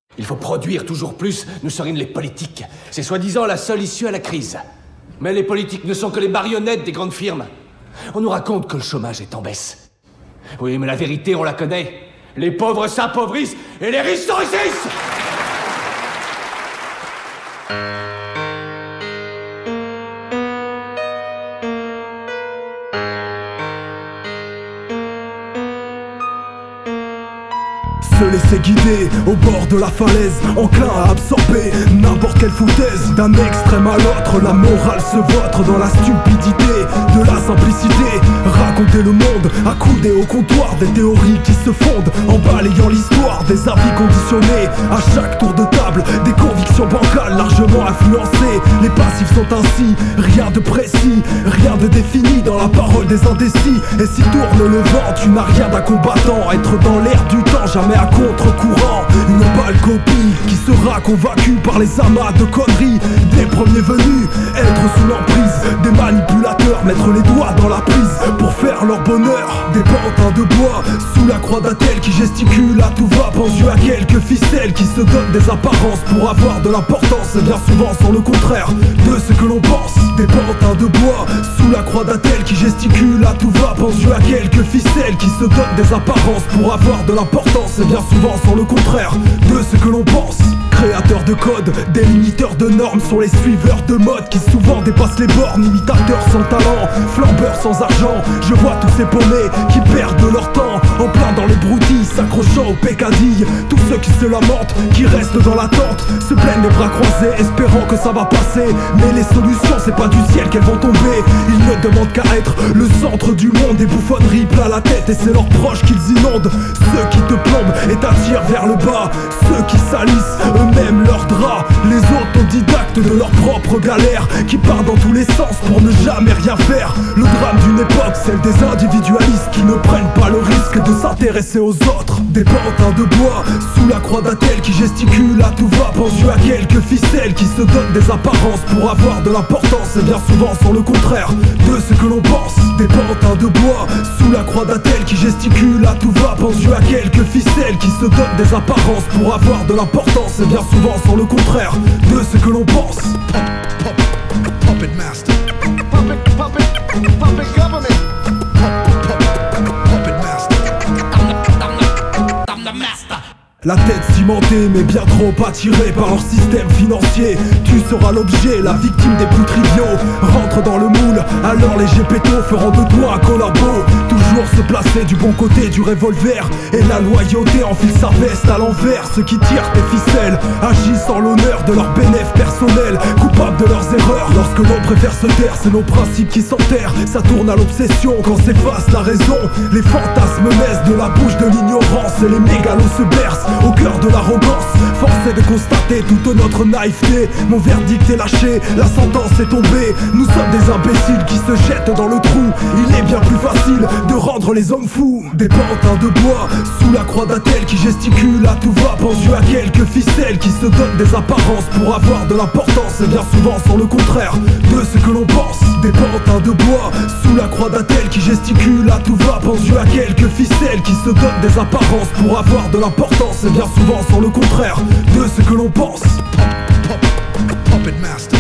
Il faut produire toujours plus, nous serions les politiques. C'est soi-disant la seule issue à la crise. Mais les politiques ne sont que les marionnettes des grandes firmes. On nous raconte que le chômage est en baisse. Oui, mais la vérité, on la connaît. Les pauvres s'appauvrissent et les riches s'enrichissent. Se laisser guider au bord de la falaise, enclin à absorber n'importe quelle foutaise. D'un extrême à l'autre, la morale se vautre dans la stupidité de la simplicité. Raconter le monde, accoudé au comptoir, des théories qui se fondent en balayant l'histoire. Des avis conditionnés à chaque tour de table, des convictions bancales largement influencées. Les passifs sont ainsi, rien de précis, rien de défini dans la parole des indécis. Et si tourne le vent, tu n'as rien d'un combattant. Être dans l'air du temps, jamais à contre-courant, une pâle copie qui sera convaincue par les amas de conneries des premiers venus. Être sous l'emprise des manipulateurs, mettre les doigts dans la prise pour faire leur bonheur. Des pantins de bois sous la croix d'Athènes qui gesticulent à tout va, pendu à quelques ficelles qui se donnent des apparences pour avoir de l'importance, et bien souvent sont le contraire de ce que l'on pense. Des pantins de bois sous la croix d'Athènes qui gesticulent à tout va, pendu à quelques ficelles qui se donnent des apparences pour avoir de l'importance, et bien souvent sont le contraire de ce que l'on pense. Créateurs de codes, délimiteurs de normes sont les suiveurs de mode qui souvent dépassent les bornes. Imitateurs sans talent, flambeurs sans argent. Je vois tous ces paumés qui perdent leur temps en plein dans les broutilles, s'accrochant aux pécadilles. Tous ceux qui se lamentent, qui restent dans l'attente, se plaignent les bras croisés, espérant que ça va passer. Mais les solutions, c'est pas du ciel qu'elles vont tomber. Ils ne demandent qu'à être le centre du monde. Des bouffonneries plein la tête et c'est leurs proches qu'ils inondent. Ceux qui te plombent et t'attirent vers le bas, ceux qui salissent eux-mêmes leurs draps. Les autodidactes de leur propre galère, qui partent dans tous les sens pour ne jamais rien faire. Le drame d'une époque, celle des individualistes qui ne prennent pas le risque de s'intéresser aux autres. Des pantins de bois sous la croix d'Athènes qui gesticulent à tout va, pendus à quelques ficelles qui se donnent des apparences pour avoir de l'importance, et bien souvent sont le contraire de ce que l'on pense. Des pantins de bois sous la croix d'Athènes qui gesticulent à tout va, pendus à quelques ficelles qui se donnent des apparences pour avoir de l'importance, et bien souvent sont le contraire de ce que l'on pense. Puppet master. Puppet government. Puppet master. I'm the master. La tête cimentée mais bien trop attirée par leur système financier. Tu seras l'objet, la victime des plus triviaux. Rentre dans le moule, alors les gépétos feront de toi un collabo. Toujours se placer du bon côté du revolver, et la loyauté enfile sa veste à l'envers. Ceux qui tirent tes ficelles agissent en l'honneur de leurs bénéfices personnels, coupables de leurs erreurs. Lorsque l'on préfère se taire, c'est nos principes qui s'enterrent. Ça tourne à l'obsession quand s'efface la raison. Les fantasmes naissent de la bouche de l'ignorance, et les mégalos se bercent au cœur de l'arrogance. Force est de constater toute notre naïveté. Mon verdict est lâché, la sentence est tombée. Nous sommes des imbéciles qui se jettent dans le trou. Il est bien plus facile de rendre les hommes fous. Des pantins de bois sous la croix d'Athènes qui gesticulent à tout va, pendus à quelques ficelles qui se donnent des apparences pour avoir de l'importance, et bien souvent sont le contraire de ce que l'on pense. Des pantins de bois sous la croix d'Athènes qui gesticulent à tout va, pendus à quelques ficelles qui se donnent des apparences pour avoir de l'importance, et bien souvent sont le contraire de ce que l'on pense. Puppet master.